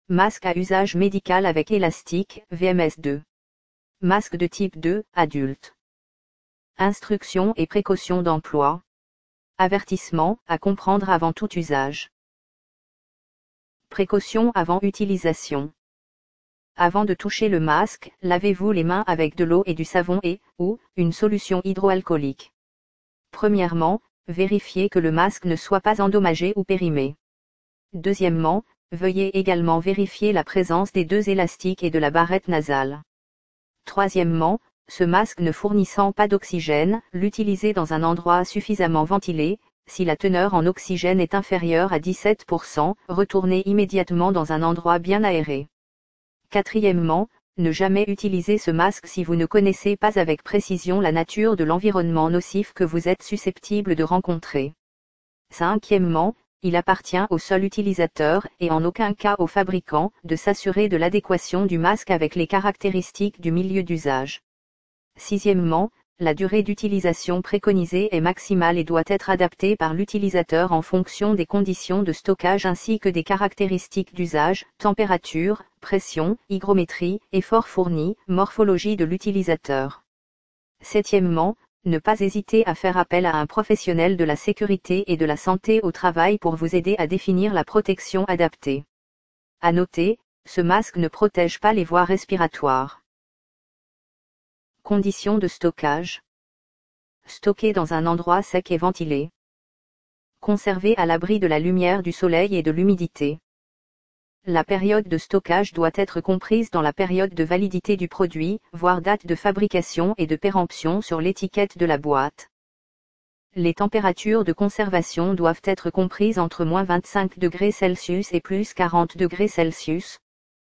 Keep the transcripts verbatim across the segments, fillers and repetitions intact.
Masque à usage médical avec élastique, V M S deux. Masque de type deux, adulte. Instructions et précautions d'emploi. Avertissement, à comprendre avant tout usage. Précautions avant utilisation. Avant de toucher le masque, lavez-vous les mains avec de l'eau et du savon et, ou, une solution hydroalcoolique. Premièrement, vérifiez que le masque ne soit pas endommagé ou périmé. Deuxièmement, veuillez également vérifier la présence des deux élastiques et de la barrette nasale. Troisièmement, ce masque ne fournissant pas d'oxygène, l'utilisez dans un endroit suffisamment ventilé. Si la teneur en oxygène est inférieure à dix-sept pour cent, retournez immédiatement dans un endroit bien aéré. Quatrièmement, ne jamais utiliser ce masque si vous ne connaissez pas avec précision la nature de l'environnement nocif que vous êtes susceptible de rencontrer. Cinquièmement, il appartient au seul utilisateur, et en aucun cas au fabricant, de s'assurer de l'adéquation du masque avec les caractéristiques du milieu d'usage. Sixièmement, la durée d'utilisation préconisée est maximale et doit être adaptée par l'utilisateur en fonction des conditions de stockage ainsi que des caractéristiques d'usage, température, pression, hygrométrie, effort fourni, morphologie de l'utilisateur. Septièmement, ne pas hésiter à faire appel à un professionnel de la sécurité et de la santé au travail pour vous aider à définir la protection adaptée. À noter, ce masque ne protège pas les voies respiratoires. Conditions de stockage. Stocké dans un endroit sec et ventilé. Conservé à l'abri de la lumière du soleil et de l'humidité. La période de stockage doit être comprise dans la période de validité du produit, voire date de fabrication et de péremption sur l'étiquette de la boîte. Les températures de conservation doivent être comprises entre moins vingt-cinq degrés Celsius et plus quarante degrés Celsius.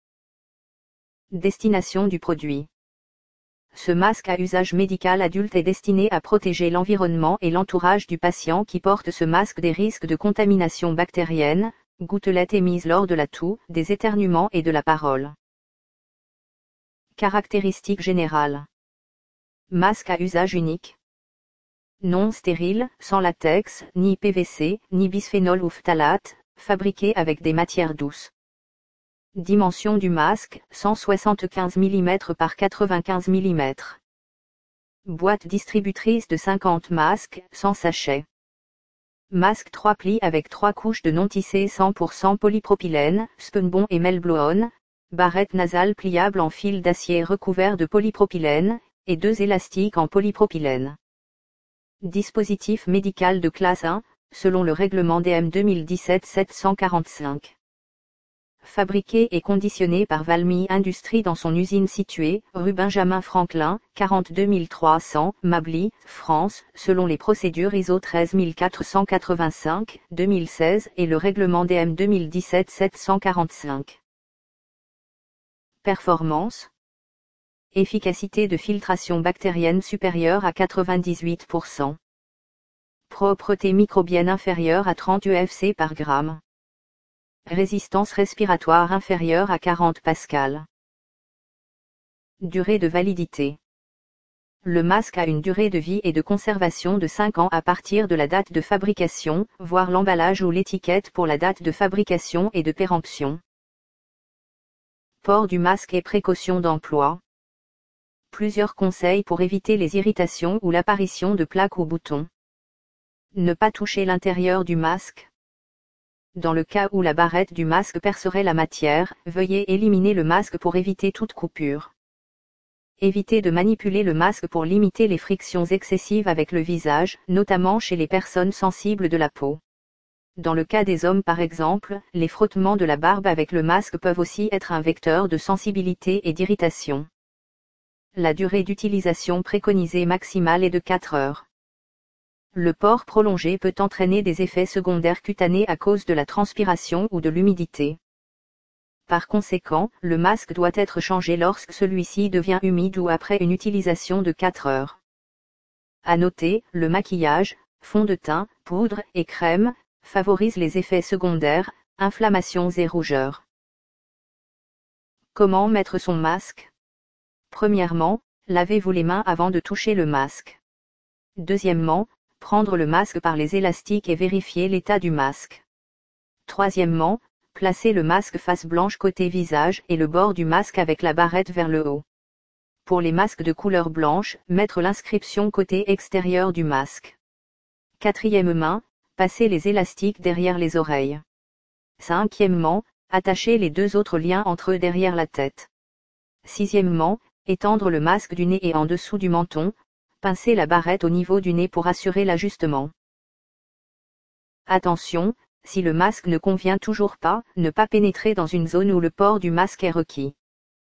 Destination du produit. Ce masque à usage médical adulte est destiné à protéger l'environnement et l'entourage du patient qui porte ce masque des risques de contamination bactérienne, gouttelettes émises lors de la toux, des éternuements et de la parole. Caractéristiques générales. Masque à usage unique. Non stérile, sans latex, ni P V C, ni bisphénol ou phtalate, fabriqué avec des matières douces. Dimension du masque, cent soixante-quinze millimètres par quatre-vingt-quinze millimètres. Boîte distributrice de cinquante masques, sans sachet. Masque trois plis avec trois couches de non tissé cent pour cent polypropylène, spunbond et melblown, barrette nasale pliable en fil d'acier recouvert de polypropylène, et deux élastiques en polypropylène. Dispositif médical de classe un, selon le règlement D M deux mille dix-sept sept cent quarante-cinq. Fabriqué et conditionné par Valmy Industries dans son usine située, rue Benjamin Franklin, quarante-deux mille trois cents, Mably, France, selon les procédures I S O treize mille quatre cent quatre-vingt-cinq, deux mille seize et le règlement D M deux mille dix-sept sept cent quarante-cinq. Performance. Efficacité de filtration bactérienne supérieure à quatre-vingt-dix-huit pour cent. Propreté microbienne inférieure à trente E F C par gramme. Résistance respiratoire inférieure à quarante pascals. Durée de validité. Le masque a une durée de vie et de conservation de cinq ans à partir de la date de fabrication, voire l'emballage ou l'étiquette pour la date de fabrication et de péremption. Port du masque et précautions d'emploi. Plusieurs conseils pour éviter les irritations ou l'apparition de plaques ou boutons. Ne pas toucher l'intérieur du masque. Dans le cas où la barrette du masque percerait la matière, veuillez éliminer le masque pour éviter toute coupure. Évitez de manipuler le masque pour limiter les frictions excessives avec le visage, notamment chez les personnes sensibles de la peau. Dans le cas des hommes par exemple, les frottements de la barbe avec le masque peuvent aussi être un vecteur de sensibilité et d'irritation. La durée d'utilisation préconisée maximale est de quatre heures. Le port prolongé peut entraîner des effets secondaires cutanés à cause de la transpiration ou de l'humidité. Par conséquent, le masque doit être changé lorsque celui-ci devient humide ou après une utilisation de quatre heures. À noter, le maquillage, fond de teint, poudre et crème, favorise les effets secondaires, inflammations et rougeurs. Comment mettre son masque? Premièrement, lavez-vous les mains avant de toucher le masque. Deuxièmement, prendre le masque par les élastiques et vérifier l'état du masque. Troisièmement, placez le masque face blanche côté visage et le bord du masque avec la barrette vers le haut. Pour les masques de couleur blanche, mettre l'inscription côté extérieur du masque. Quatrièmement, passez les élastiques derrière les oreilles. Cinquièmement, attachez les deux autres liens entre eux derrière la tête. Sixièmement, étendre le masque du nez et en dessous du menton, pincez la barrette au niveau du nez pour assurer l'ajustement. Attention, si le masque ne convient toujours pas, ne pas pénétrer dans une zone où le port du masque est requis.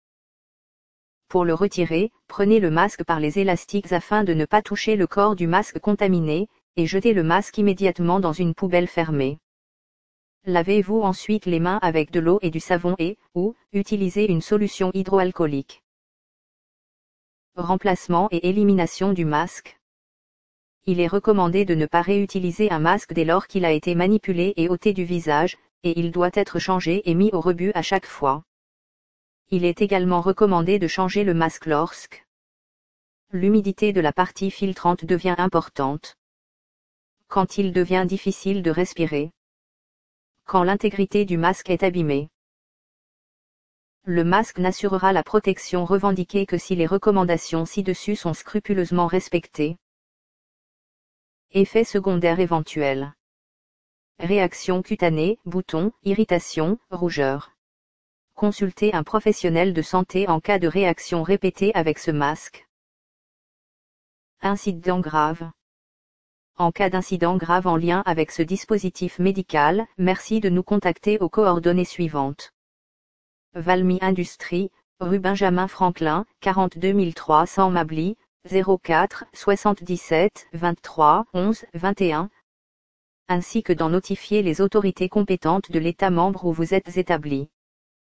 Pour le retirer, prenez le masque par les élastiques afin de ne pas toucher le corps du masque contaminé, et jetez le masque immédiatement dans une poubelle fermée. Lavez-vous ensuite les mains avec de l'eau et du savon et, ou, utilisez une solution hydroalcoolique. Remplacement et élimination du masque. Il est recommandé de ne pas réutiliser un masque dès lors qu'il a été manipulé et ôté du visage, et il doit être changé et mis au rebut à chaque fois. Il est également recommandé de changer le masque lorsque l'humidité de la partie filtrante devient importante. Quand il devient difficile de respirer. Quand l'intégrité du masque est abîmée. Le masque n'assurera la protection revendiquée que si les recommandations ci-dessus sont scrupuleusement respectées. Effets secondaires éventuels. Réaction cutanée, boutons, irritation, rougeur. Consultez un professionnel de santé en cas de réaction répétée avec ce masque. Incident grave. En cas d'incident grave en lien avec ce dispositif médical, merci de nous contacter aux coordonnées suivantes. Valmy Industries, rue Benjamin Franklin, quarante-deux mille trois cents Mably, zéro quatre, soixante-dix-sept, vingt-trois, onze, vingt et un, ainsi que d'en notifier les autorités compétentes de l'État membre où vous êtes établi.